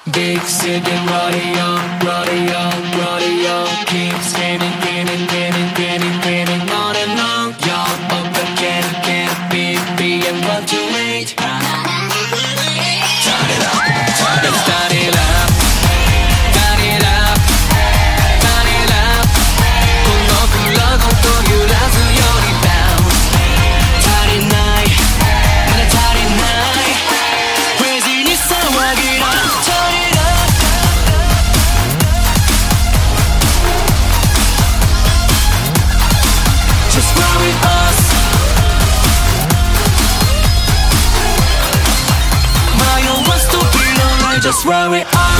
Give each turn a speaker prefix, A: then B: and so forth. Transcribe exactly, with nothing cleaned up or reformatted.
A: Big sipping rodeo, rodeo, rodeo. Keep spinning, spinning, spinning, spinning, spinning on and on. Y'all open can, can, be, be, and one, two, eight. Turn it up, turn it up. Start it up, start it up, start it up. このフラゴと揺らすように bounce。足りない、まだ足りない。Crazy に騒ぎだ。Just roll with us. My own wants to be lonely. Just roll with us.